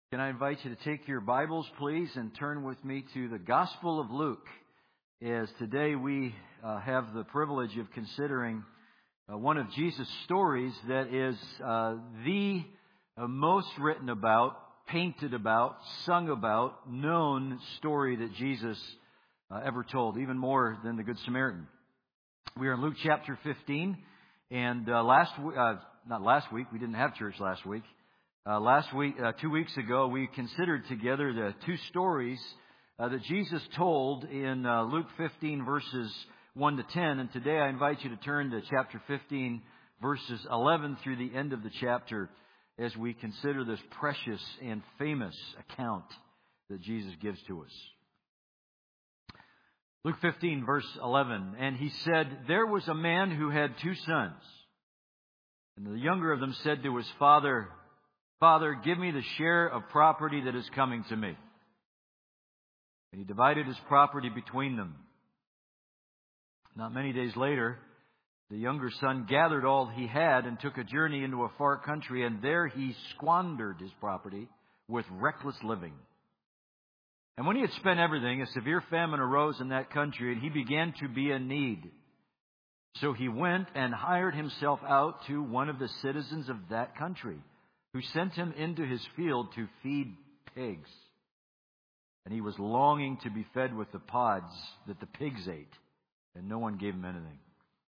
Can I invite you to take your Bibles, please, and turn with me to the Gospel of Luke, as today we have the privilege of considering one of Jesus' stories that is the most written about, painted about, sung about, known story that Jesus ever told, even more than the Good Samaritan. We are in Luke chapter 15, and not last week, we didn't have church last week. 2 weeks ago, we considered together the two stories that Jesus told in Luke 15, verses 1 to 10. And today I invite you to turn to chapter 15, verses 11 through the end of the chapter as we consider this precious and famous account that Jesus gives to us. Luke 15, verse 11. And he said, "There was a man who had 2 sons. And the younger of them said to his father, 'Father, give me the share of property that is coming to me.' And he divided his property between them. Not many days later, the younger son gathered all he had and took a journey into a far country, and there he squandered his property with reckless living. And when he had spent everything, a severe famine arose in that country, and he began to be in need. So he went and hired himself out to one of the citizens of that country, who sent him into his field to feed pigs. And he was longing to be fed with the pods that the pigs ate, and no one gave him anything.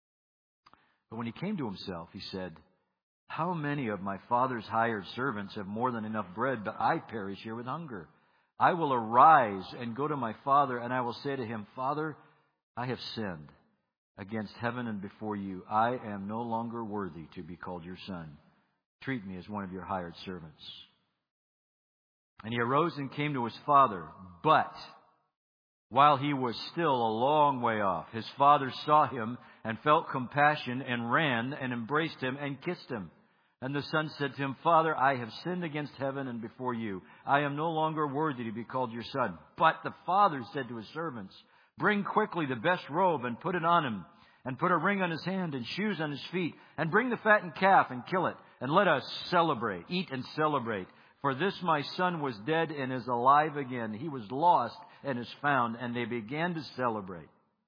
But when he came to himself, he said, 'How many of my father's hired servants have more than enough bread, but I perish here with hunger? I will arise and go to my father, and I will say to him, Father, I have sinned against heaven and before you. I am no longer worthy to be called your son. Treat me as one of your hired servants.' And he arose and came to his father. But while he was still a long way off, his father saw him and felt compassion and ran and embraced him and kissed him. And the son said to him, 'Father, I have sinned against heaven and before you. I am no longer worthy to be called your son.' But the father said to his servants, 'Bring quickly the best robe and put it on him, and put a ring on his hand and shoes on his feet, and bring the fattened calf and kill it. And let us celebrate, eat and celebrate. For this my son was dead and is alive again. He was lost and is found.' And they began to celebrate.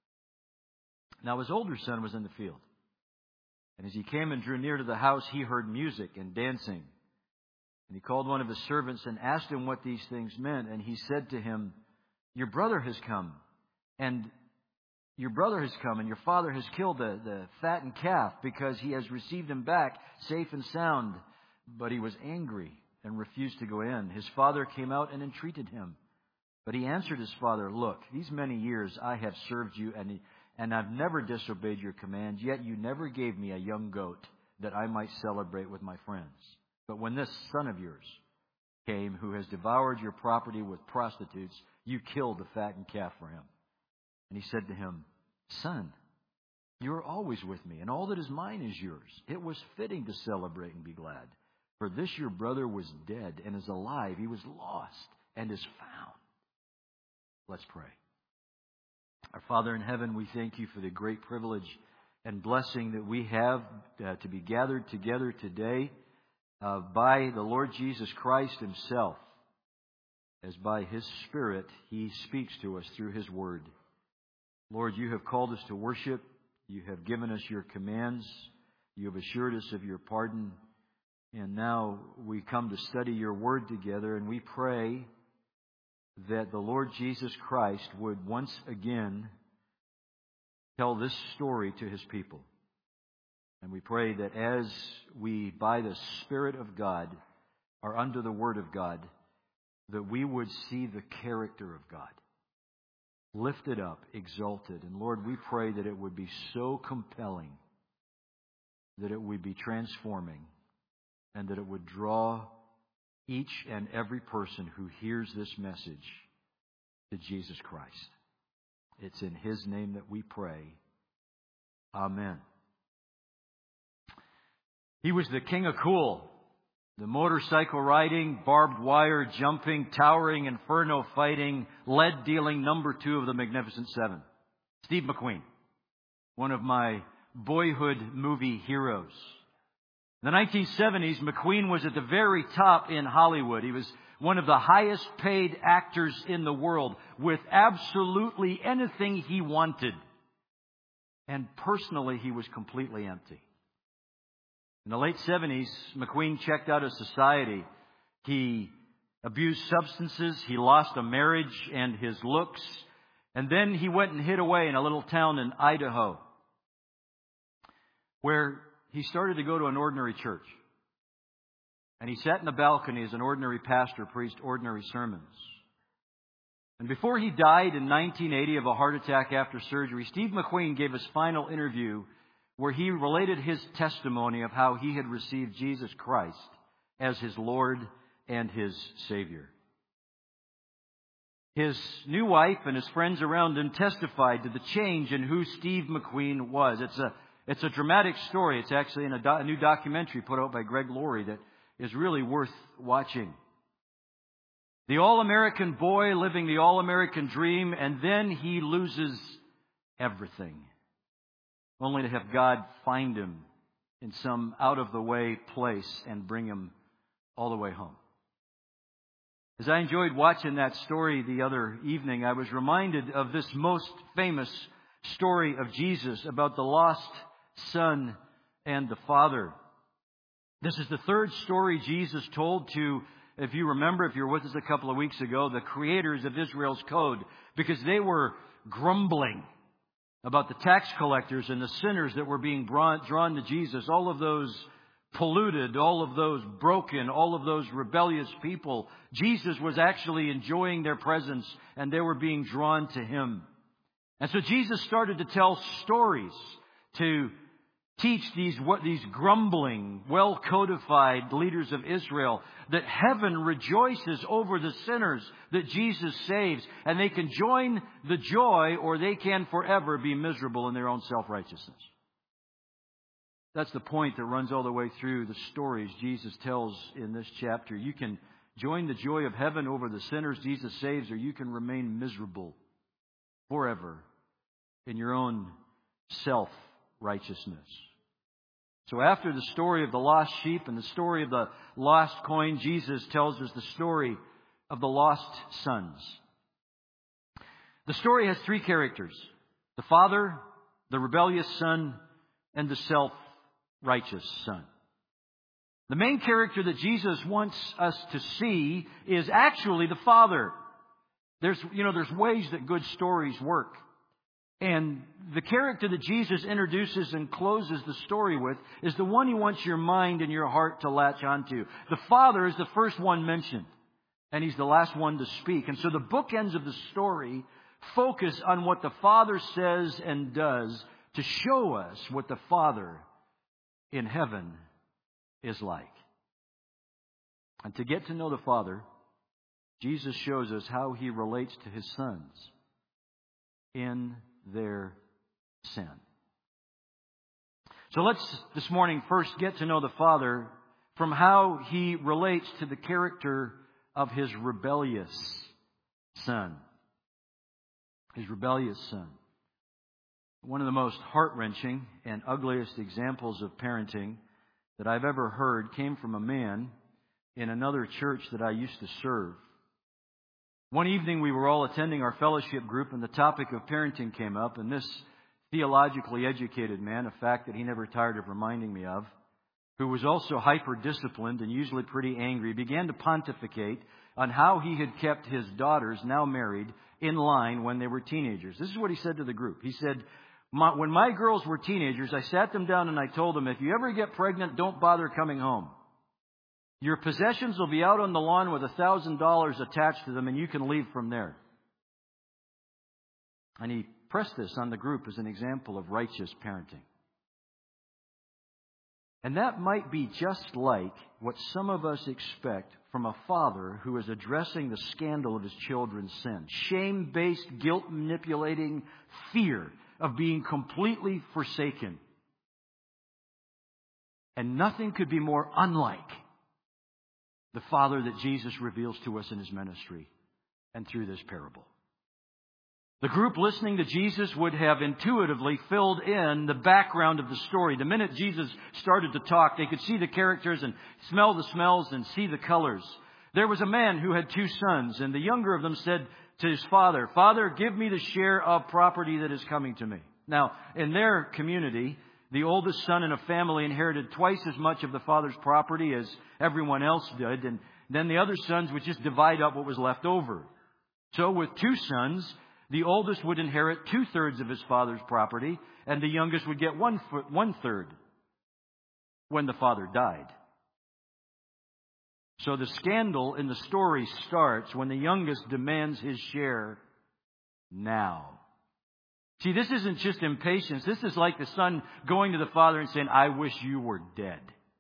Now his older son was in the field. And as he came and drew near to the house, he heard music and dancing. And he called one of his servants and asked him what these things meant. And he said to him, 'Your brother has come, and your father has killed the fattened calf, because he has received him back safe and sound.' But he was angry and refused to go in. His father came out and entreated him. But he answered his father, 'Look, these many years I have served you, and I've never disobeyed your commands, yet you never gave me a young goat that I might celebrate with my friends. But when this son of yours came, who has devoured your property with prostitutes, you killed the fattened calf for him.' And he said to him, 'Son, you are always with me, and all that is mine is yours. It was fitting to celebrate and be glad. For this your brother was dead and is alive. He was lost and is found.'" Let's pray. Our Father in heaven, we thank you for the great privilege and blessing that we have to be gathered together today by the Lord Jesus Christ himself, as by his Spirit he speaks to us through his word. Lord, you have called us to worship. You have given us your commands. You have assured us of your pardon. And now we come to study your word together, and we pray that the Lord Jesus Christ would once again tell this story to his people. And we pray that as we, by the Spirit of God, are under the word of God, that we would see the character of God lifted up, exalted. And Lord, we pray that it would be so compelling, that it would be transforming, and that it would draw each and every person who hears this message to Jesus Christ. It's in his name that we pray. Amen. He was the king of cool. The motorcycle riding, barbed wire jumping, towering inferno fighting, lead dealing number 2 of the Magnificent Seven. Steve McQueen. One of my boyhood movie heroes. In the 1970s, McQueen was at the very top in Hollywood. He was one of the highest paid actors in the world with absolutely anything he wanted. And personally, he was completely empty. In the late 70s, McQueen checked out of society. He abused substances, he lost a marriage and his looks, and then he went and hid away in a little town in Idaho, where he started to go to an ordinary church. And he sat in the balcony as an ordinary pastor, preached ordinary sermons. And before he died in 1980 of a heart attack after surgery, Steve McQueen gave his final interview where he related his testimony of how he had received Jesus Christ as his Lord and his Savior. His new wife and his friends around him testified to the change in who Steve McQueen was. It's a dramatic story. It's actually in a new documentary put out by Greg Laurie that is really worth watching. The all-American boy living the all-American dream, and then he loses everything, only to have God find him in some out-of-the-way place and bring him all the way home. As I enjoyed watching that story the other evening, I was reminded of this most famous story of Jesus about the lost son and the father. This is the third story Jesus told to, if you remember, if you were with us a couple of weeks ago, the creators of Israel's code, because they were grumbling about the tax collectors and the sinners that were being drawn to Jesus. All of those polluted, all of those broken, all of those rebellious people. Jesus was actually enjoying their presence and they were being drawn to Him. And so Jesus started to tell stories to teach these grumbling, well-codified leaders of Israel that heaven rejoices over the sinners that Jesus saves, and they can join the joy or they can forever be miserable in their own self-righteousness. That's the point that runs all the way through the stories Jesus tells in this chapter. You can join the joy of heaven over the sinners Jesus saves, or you can remain miserable forever in your own self-righteousness. So after the story of the lost sheep and the story of the lost coin, Jesus tells us the story of the lost sons. The story has three characters: the father, the rebellious son, and the self-righteous son. The main character that Jesus wants us to see is actually the father. There's ways that good stories work. And the character that Jesus introduces and closes the story with is the one He wants your mind and your heart to latch onto. The Father is the first one mentioned, and He's the last one to speak. And so the bookends of the story focus on what the Father says and does to show us what the Father in heaven is like. And to get to know the Father, Jesus shows us how He relates to His sons in their sin. So let's this morning first get to know the Father from how He relates to the character of His rebellious son. His rebellious son. One of the most heart-wrenching and ugliest examples of parenting that I've ever heard came from a man in another church that I used to serve. One evening we were all attending our fellowship group and the topic of parenting came up, and this theologically educated man, a fact that he never tired of reminding me of, who was also hyper-disciplined and usually pretty angry, began to pontificate on how he had kept his daughters, now married, in line when they were teenagers. This is what he said to the group. He said, when my girls were teenagers, I sat them down and I told them, if you ever get pregnant, don't bother coming home. Your possessions will be out on the lawn with $1,000 attached to them, and you can leave from there. And he pressed this on the group as an example of righteous parenting. And that might be just like what some of us expect from a father who is addressing the scandal of his children's sin. Shame-based, guilt-manipulating fear of being completely forsaken. And nothing could be more unlike the Father that Jesus reveals to us in His ministry and through this parable. The group listening to Jesus would have intuitively filled in the background of the story. The minute Jesus started to talk, they could see the characters and smell the smells and see the colors. There was a man who had 2 sons, and the younger of them said to his father, "Father, give me the share of property that is coming to me." Now, in their community, the oldest son in a family inherited twice as much of the father's property as everyone else did, and then the other sons would just divide up what was left over. So with 2 sons, the oldest would inherit 2/3 of his father's property, and the youngest would get 1/3 when the father died. So the scandal in the story starts when the youngest demands his share now. See, this isn't just impatience. This is like the son going to the father and saying, "I wish you were dead."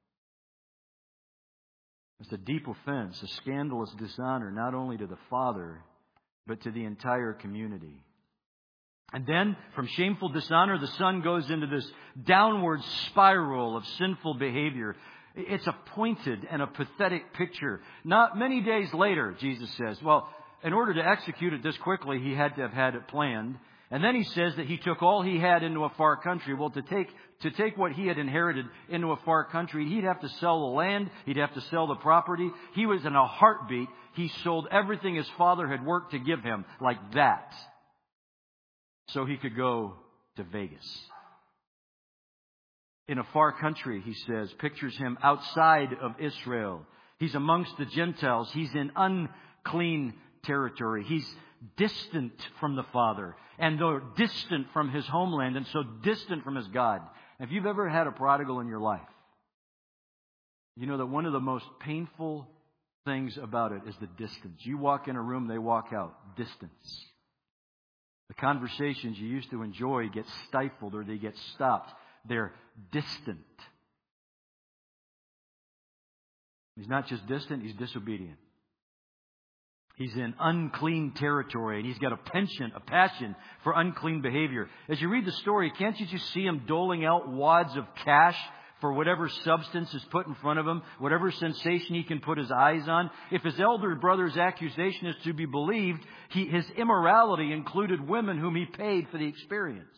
It's a deep offense, a scandalous dishonor, not only to the father, but to the entire community. And then, from shameful dishonor, the son goes into this downward spiral of sinful behavior. It's a pointed and a pathetic picture. Not many days later, Jesus says, well, in order to execute it this quickly, he had to have had it planned. And then he says that he took all he had into a far country. Well, to take what he had inherited into a far country, he'd have to sell the land. He'd have to sell the property. He was in a heartbeat. He sold everything his father had worked to give him like that, so he could go to Vegas. In a far country, he says, pictures him outside of Israel. He's amongst the Gentiles. He's in unclean territory. He's distant from the Father, and though distant from his homeland, and so distant from his God. If you've ever had a prodigal in your life, you know that one of the most painful things about it is the distance. You walk in a room, they walk out. Distance. The conversations you used to enjoy get stifled or they get stopped. They're distant. He's not just distant, he's disobedient. He's in unclean territory, and he's got a penchant, a passion for unclean behavior. As you read the story, can't you just see him doling out wads of cash for whatever substance is put in front of him, whatever sensation he can put his eyes on? If his elder brother's accusation is to be believed, his immorality included women whom he paid for the experience.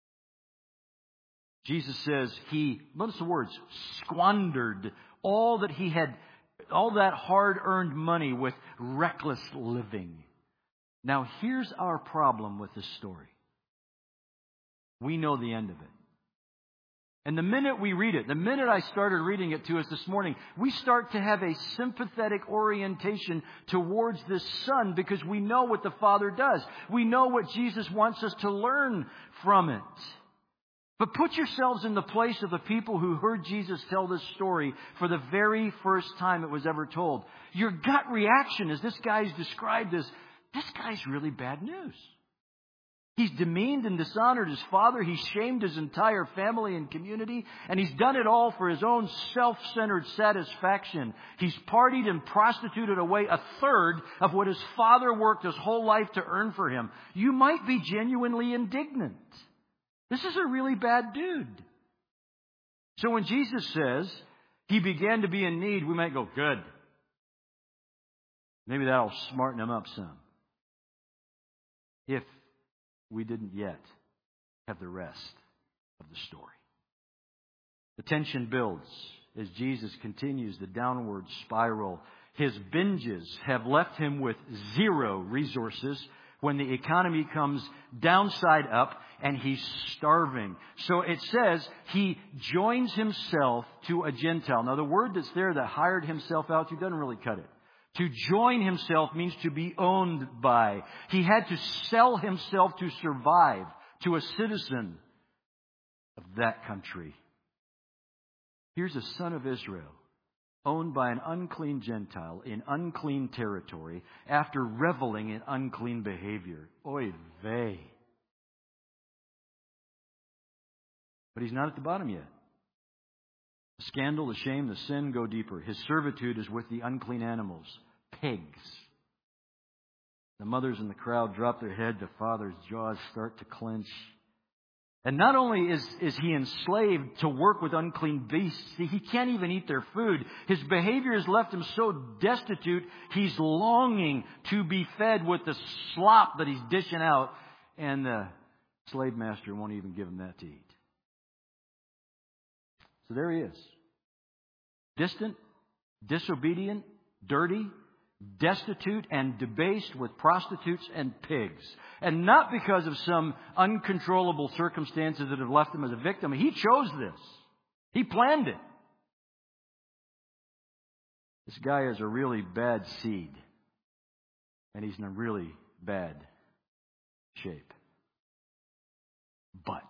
Jesus says he, notice the words, squandered all that he had, all that hard-earned money with reckless living. Now, here's our problem with this story. We know the end of it. And the minute we read it, the minute I started reading it to us this morning, we start to have a sympathetic orientation towards this son because we know what the Father does. We know what Jesus wants us to learn from it. But put yourselves in the place of the people who heard Jesus tell this story for the very first time it was ever told. Your gut reaction as this guy's described as, this guy's really bad news. He's demeaned and dishonored his father. He's shamed his entire family and community. And he's done it all for his own self-centered satisfaction. He's partied and prostituted away 1/3 of what his father worked his whole life to earn for him. You might be genuinely indignant. This is a really bad dude. So when Jesus says he began to be in need, we might go, good. Maybe that'll smarten him up some. If we didn't yet have the rest of the story. The tension builds as Jesus continues the downward spiral. His binges have left him with 0 resources when the economy comes downside up and he's starving. So it says he joins himself to a Gentile. Now the word that's there that hired himself out to doesn't really cut it. To join himself means to be owned by. He had to sell himself to survive to a citizen of that country. Here's a son of Israel, owned by an unclean Gentile in unclean territory after reveling in unclean behavior. Oy vey. But he's not at the bottom yet. The scandal, the shame, the sin go deeper. His servitude is with the unclean animals, pigs. The mothers in the crowd drop their head. The father's jaws start to clench. And not only is he enslaved to work with unclean beasts, he can't even eat their food. His behavior has left him so destitute, he's longing to be fed with the slop that he's dishing out and the slave master won't even give him that to eat. So there he is. Distant, disobedient, dirty, destitute, and debased with prostitutes and pigs. And not because of some uncontrollable circumstances that have left him as a victim. He chose this. He planned it. This guy is a really bad seed. And he's in a really bad shape. But,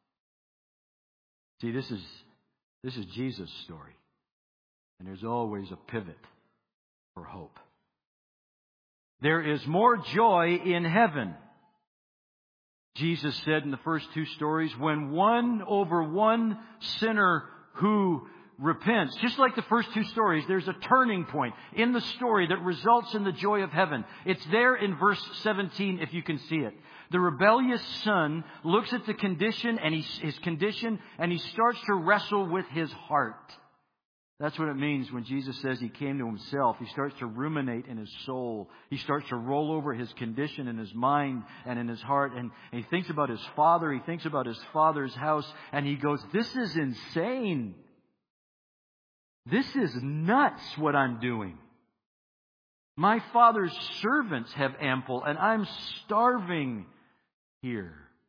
see, this is Jesus' story. And there's always a pivot for hope. There is more joy in heaven. Jesus said in the first two stories, when one sinner who repents, just like the first two stories, there's a turning point in the story that results in the joy of heaven. It's there in verse 17 if you can see it. The rebellious son looks at the condition and his condition and he starts to wrestle with his heart. That's what it means when Jesus says he came to himself. He starts to ruminate in his soul. He starts to roll over his condition in his mind and in his heart. And he thinks about his father. He thinks about his father's house. And he goes, this is insane. This is nuts what I'm doing. My father's servants have ample and I'm starving here.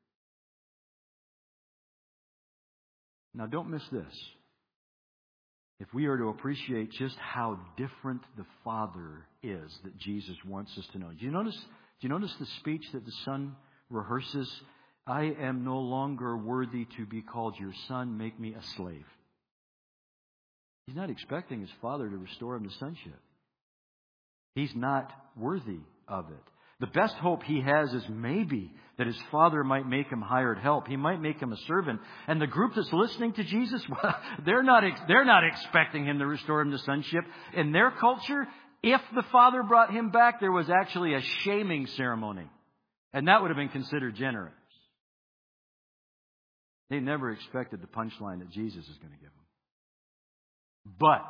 Now don't miss this. If we are to appreciate just how different the Father is that Jesus wants us to know. Do you notice the speech that the Son rehearses? I am no longer worthy to be called your son. Make me a slave. He's not expecting his Father to restore him to sonship. He's not worthy of it. The best hope he has is maybe that his Father might make him hired help. He might make him a servant. And the group that's listening to Jesus, well, they're not expecting him to restore him to sonship. In their culture, if the Father brought him back, there was actually a shaming ceremony. And that would have been considered generous. They never expected the punchline that Jesus is going to give them. But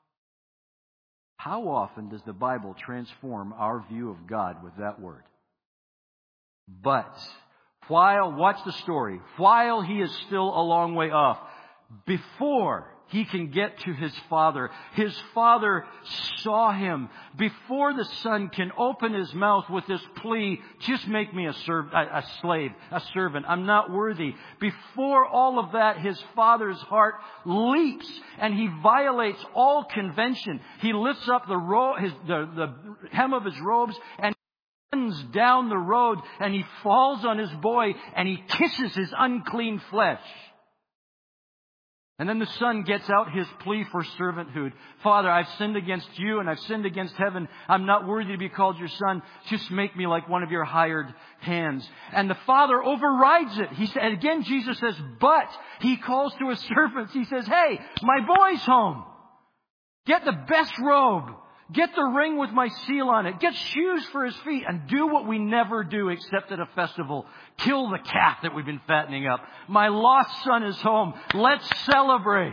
how often does the Bible transform our view of God with that word? But, watch the story, while he is still a long way off, before he can get to his father saw him. Before the son can open his mouth with this plea, just make me a slave, a servant. I'm not worthy. Before all of that, his father's heart leaps and he violates all convention. He lifts up the hem of his robes and runs down the road and he falls on his boy and he kisses his unclean flesh. And then the son gets out his plea for servanthood. Father, I've sinned against you and I've sinned against heaven. I'm not worthy to be called your son. Just make me like one of your hired hands. And the father overrides it. He said, again, Jesus says, but he calls to his servants. He says, hey, my boy's home. Get the best robe. Get the ring with my seal on it. Get shoes for his feet. And do what we never do except at a festival. Kill the calf that we've been fattening up. My lost son is home. Let's celebrate.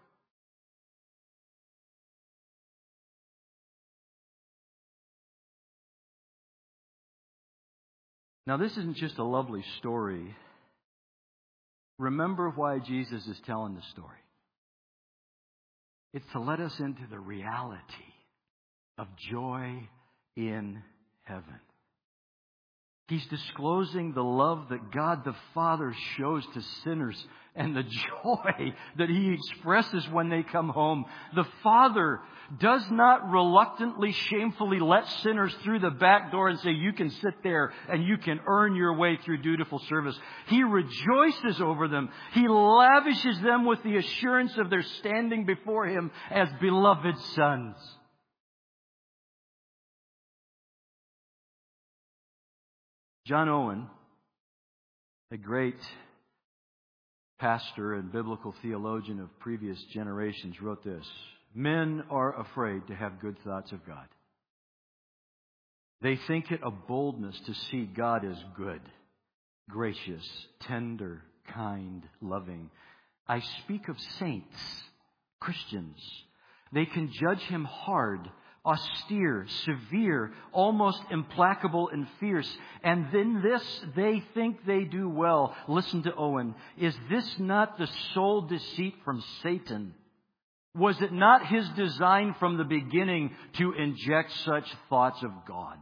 Now, this isn't just a lovely story. Remember why Jesus is telling the story. It's to let us into the reality of joy in heaven. He's disclosing the love that God the Father shows to sinners and the joy that He expresses when they come home. The Father does not reluctantly, shamefully let sinners through the back door and say, you can sit there and you can earn your way through dutiful service. He rejoices over them. He lavishes them with the assurance of their standing before Him as beloved sons. John Owen, a great pastor and biblical theologian of previous generations, wrote this: men are afraid to have good thoughts of God. They think it a boldness to see God as good, gracious, tender, kind, loving. I speak of saints, Christians. They can judge Him hard austere, severe, almost implacable and fierce. And then this, they think they do well. Listen to Owen. Is this not the sole deceit from Satan? Was it not his design from the beginning to inject such thoughts of God?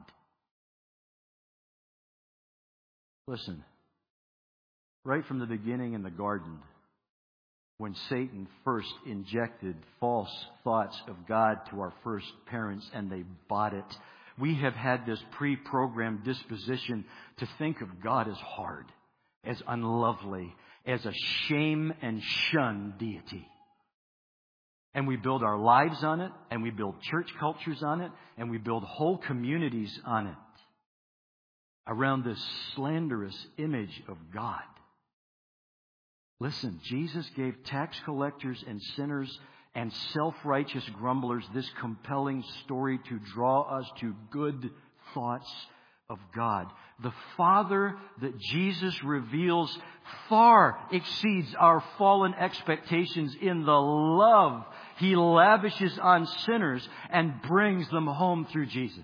Listen, right from the beginning in the garden, when Satan first injected false thoughts of God to our first parents and they bought it, we have had this pre-programmed disposition to think of God as hard, as unlovely, as a shame and shun deity. And we build our lives on it, and we build church cultures on it, and we build whole communities on it, around this slanderous image of God. Listen, Jesus gave tax collectors and sinners and self-righteous grumblers this compelling story to draw us to good thoughts of God. The Father that Jesus reveals far exceeds our fallen expectations in the love He lavishes on sinners and brings them home through Jesus.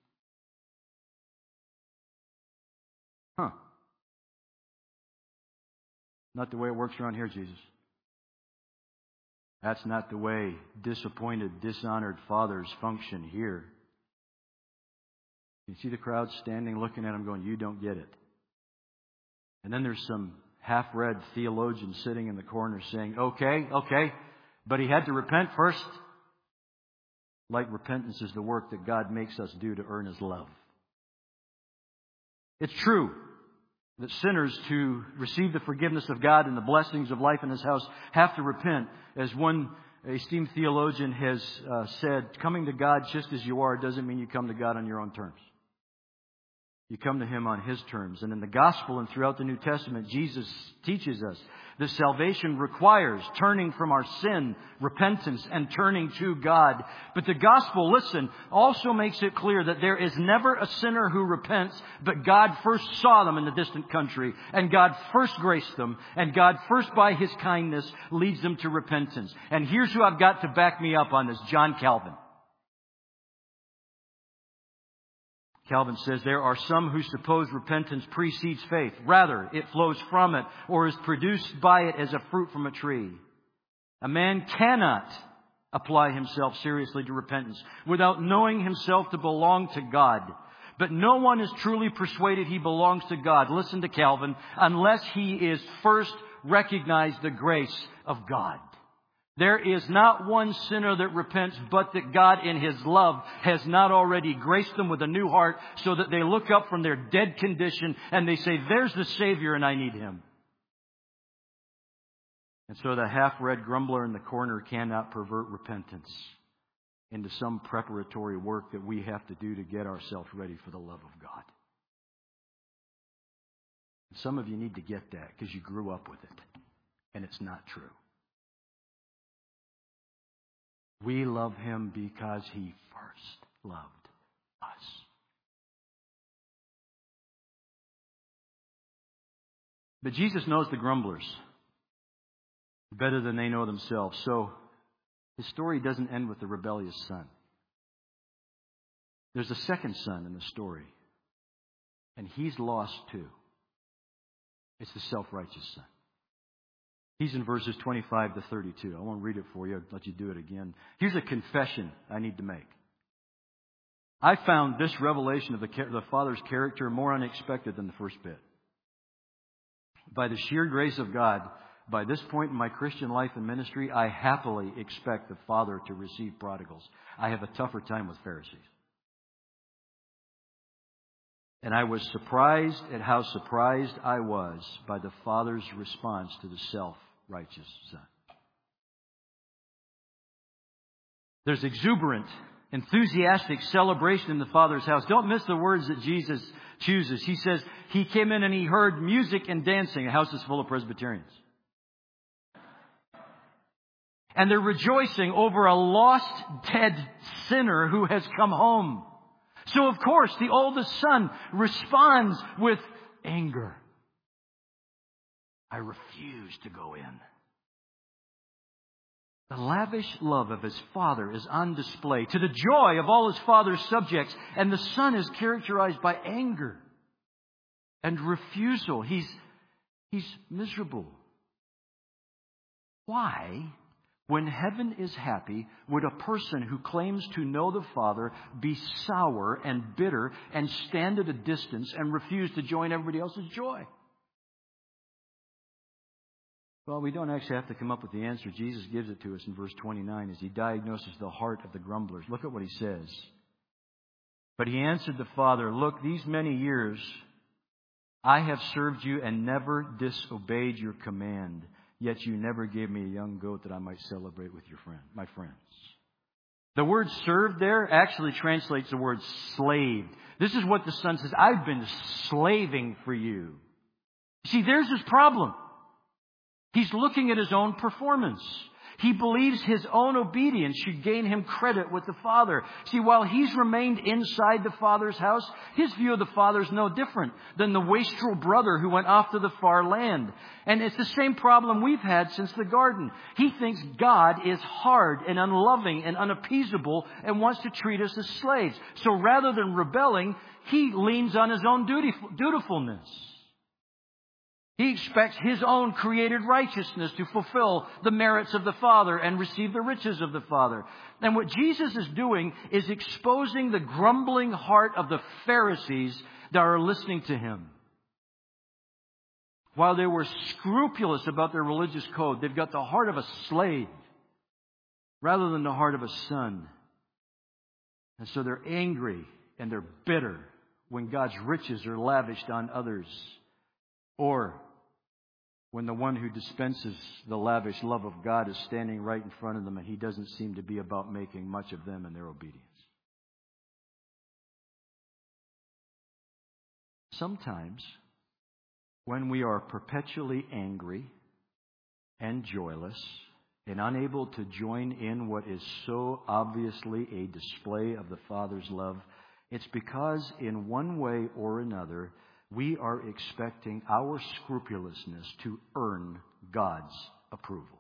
Not the way it works around here, Jesus. That's not the way disappointed, dishonored fathers function here. You see the crowd standing, looking at him, going, "You don't get it." And then there's some half-read theologian sitting in the corner saying, okay, but he had to repent first. Like repentance is the work that God makes us do to earn His love. It's true that sinners, to receive the forgiveness of God and the blessings of life in His house, have to repent. As one esteemed theologian has said, coming to God just as you are doesn't mean you come to God on your own terms. You come to Him on His terms. And in the Gospel and throughout the New Testament, Jesus teaches us that salvation requires turning from our sin, repentance, and turning to God. But the Gospel, listen, also makes it clear that there is never a sinner who repents, but God first saw them in the distant country, and God first graced them, and God first by His kindness leads them to repentance. And here's who I've got to back me up on this, John Calvin. Calvin says, there are some who suppose repentance precedes faith. Rather, it flows from it or is produced by it as a fruit from a tree. A man cannot apply himself seriously to repentance without knowing himself to belong to God. But no one is truly persuaded he belongs to God, listen to Calvin, unless he is first recognized the grace of God. There is not one sinner that repents, but that God in His love has not already graced them with a new heart so that they look up from their dead condition and they say, there's the Savior and I need Him. And so the half-read grumbler in the corner cannot pervert repentance into some preparatory work that we have to do to get ourselves ready for the love of God. Some of you need to get that because you grew up with it and it's not true. We love Him because He first loved us. But Jesus knows the grumblers better than they know themselves. So His story doesn't end with the rebellious son. There's a second son in the story. And he's lost too. It's the self-righteous son. He's in verses 25 to 32. I won't read it for you. I'll let you do it again. Here's a confession I need to make. I found this revelation of the Father's character more unexpected than the first bit. By the sheer grace of God, by this point in my Christian life and ministry, I happily expect the Father to receive prodigals. I have a tougher time with Pharisees. And I was surprised at how surprised I was by the Father's response to the self-righteous son. There's exuberant, enthusiastic celebration in the Father's house. Don't miss the words that Jesus chooses. He says, He came in and He heard music and dancing. A house is full of Presbyterians. And they're rejoicing over a lost, dead sinner who has come home. So, of course, the oldest son responds with anger. I refuse to go in. The lavish love of his Father is on display to the joy of all his Father's subjects. And the Son is characterized by anger and refusal. He's miserable. Why, when heaven is happy, would a person who claims to know the Father be sour and bitter and stand at a distance and refuse to join everybody else's joy? Well, we don't actually have to come up with the answer. Jesus gives it to us in verse 29 as he diagnoses the heart of the grumblers. Look at what he says. But he answered the Father, "Look, these many years I have served you and never disobeyed your command. Yet you never gave me a young goat that I might celebrate with my friends." The word served there actually translates the word slaved. This is what the Son says. I've been slaving for you. See, there's his problem. He's looking at his own performance. He believes his own obedience should gain him credit with the Father. See, while he's remained inside the Father's house, his view of the Father is no different than the wastrel brother who went off to the far land. And it's the same problem we've had since the garden. He thinks God is hard and unloving and unappeasable and wants to treat us as slaves. So rather than rebelling, he leans on his own dutifulness. He expects his own created righteousness to fulfill the merits of the Father and receive the riches of the Father. And what Jesus is doing is exposing the grumbling heart of the Pharisees that are listening to him. While they were scrupulous about their religious code, they've got the heart of a slave rather than the heart of a son. And so they're angry and they're bitter when God's riches are lavished on others, or when the one who dispenses the lavish love of God is standing right in front of them and he doesn't seem to be about making much of them and their obedience. Sometimes, when we are perpetually angry and joyless and unable to join in what is so obviously a display of the Father's love, it's because in one way or another, we are expecting our scrupulousness to earn God's approval.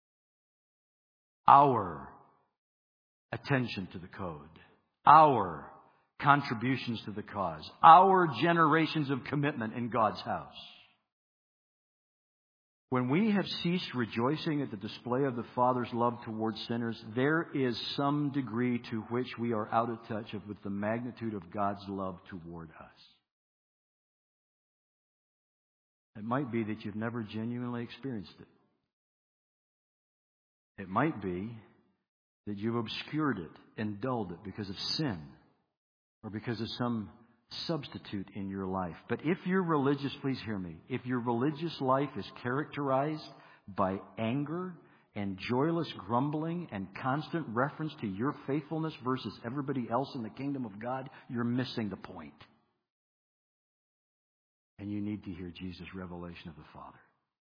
Our attention to the code. Our contributions to the cause. Our generations of commitment in God's house. When we have ceased rejoicing at the display of the Father's love towards sinners, there is some degree to which we are out of touch with the magnitude of God's love toward us. It might be that you've never genuinely experienced it. It might be that you've obscured it and dulled it because of sin or because of some substitute in your life. But if you're religious, please hear me, if your religious life is characterized by anger and joyless grumbling and constant reference to your faithfulness versus everybody else in the kingdom of God, you're missing the point. And you need to hear Jesus' revelation of the Father.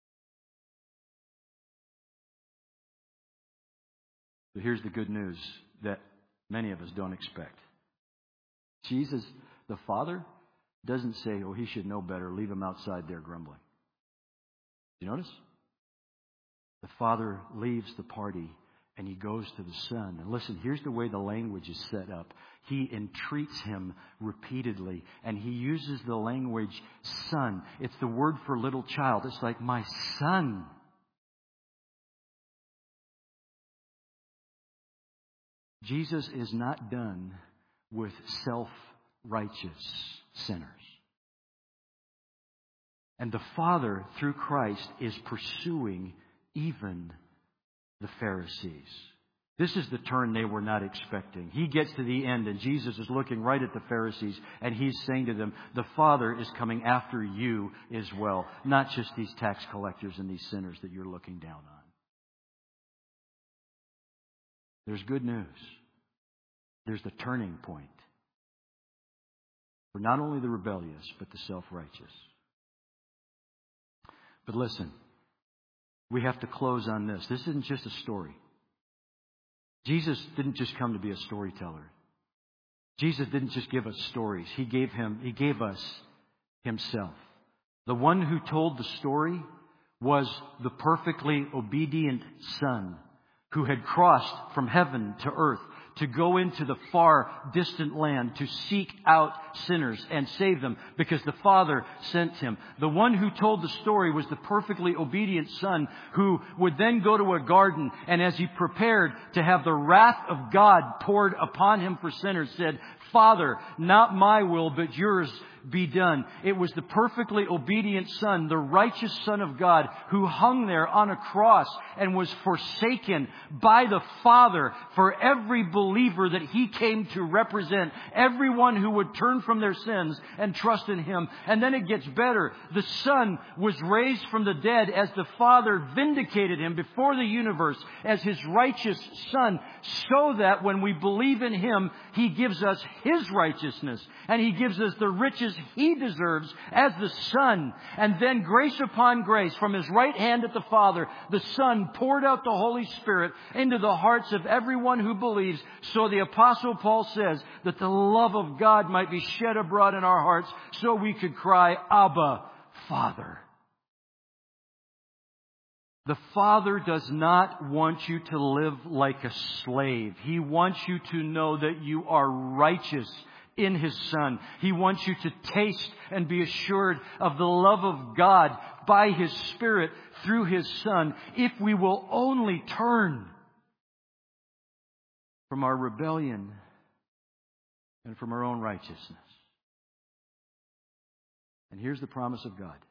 But here's the good news that many of us don't expect. Jesus, the Father, doesn't say, oh, he should know better, leave him outside there grumbling. You notice? The Father leaves the party and he goes to the Son. And listen, here's the way the language is set up. He entreats him repeatedly. And he uses the language son. It's the word for little child. It's like, my son. Jesus is not done with self-righteous sinners. And the Father, through Christ, is pursuing even the Pharisees. This is the turn they were not expecting. He gets to the end and Jesus is looking right at the Pharisees and he's saying to them, the Father is coming after you as well, not just these tax collectors and these sinners that you're looking down on. There's good news. There's the turning point for not only the rebellious, but the self-righteous. But listen, we have to close on this. This isn't just a story. Jesus didn't just come to be a storyteller. Jesus didn't just give us stories. He gave us himself. The one who told the story was the perfectly obedient Son who had crossed from heaven to earth to go into the far distant land to seek out sinners and save them because the Father sent Him. The one who told the story was the perfectly obedient Son who would then go to a garden, and as He prepared to have the wrath of God poured upon Him for sinners, said, "Father, not my will but yours be done." It was the perfectly obedient Son, the righteous Son of God, who hung there on a cross and was forsaken by the Father for every believer that He came to represent, everyone who would turn from their sins and trust in Him. And then it gets better. The Son was raised from the dead as the Father vindicated Him before the universe as His righteous Son, so that when we believe in Him, He gives us His righteousness, and He gives us the riches He deserves as the Son. And then grace upon grace, from His right hand at the Father, the Son poured out the Holy Spirit into the hearts of everyone who believes. So the Apostle Paul says that the love of God might be shed abroad in our hearts, so we could cry, "Abba, Father." The Father does not want you to live like a slave. He wants you to know that you are righteous in His Son. He wants you to taste and be assured of the love of God by His Spirit through His Son, if we will only turn from our rebellion and from our own righteousness. And here's the promise of God: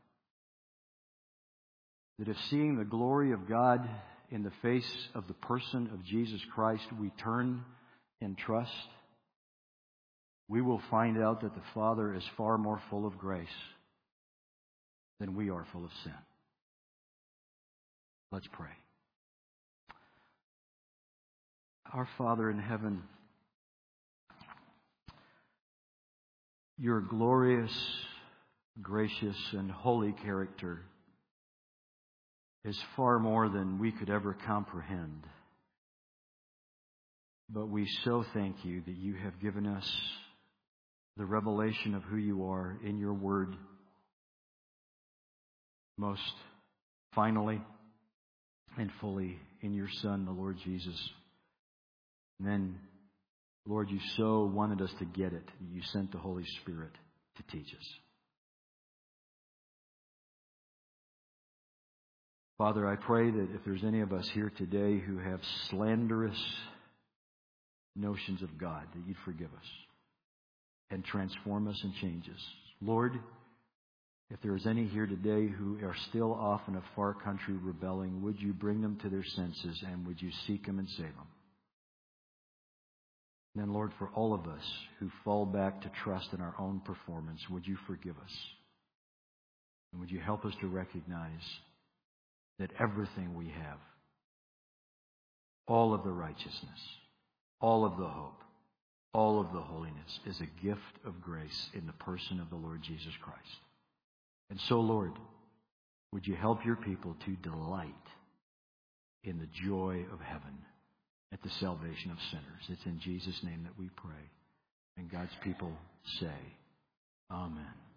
that if seeing the glory of God in the face of the person of Jesus Christ, we turn in trust, we will find out that the Father is far more full of grace than we are full of sin. Let's pray. Our Father in heaven, Your glorious, gracious, and holy character is far more than we could ever comprehend. But we so thank You that You have given us the revelation of who You are in Your Word, most finally and fully in Your Son, the Lord Jesus. And then, Lord, You so wanted us to get it. You sent the Holy Spirit to teach us. Father, I pray that if there's any of us here today who have slanderous notions of God, that You'd forgive us and transform us and change us. Lord, if there is any here today who are still off in a far country rebelling, would You bring them to their senses, and would You seek them and save them? And then, Lord, for all of us who fall back to trust in our own performance, would You forgive us? And would You help us to recognize that everything we have, all of the righteousness, all of the hope, all of the holiness, is a gift of grace in the person of the Lord Jesus Christ. And so, Lord, would You help Your people to delight in the joy of heaven at the salvation of sinners. It's in Jesus' name that we pray. And God's people say, Amen.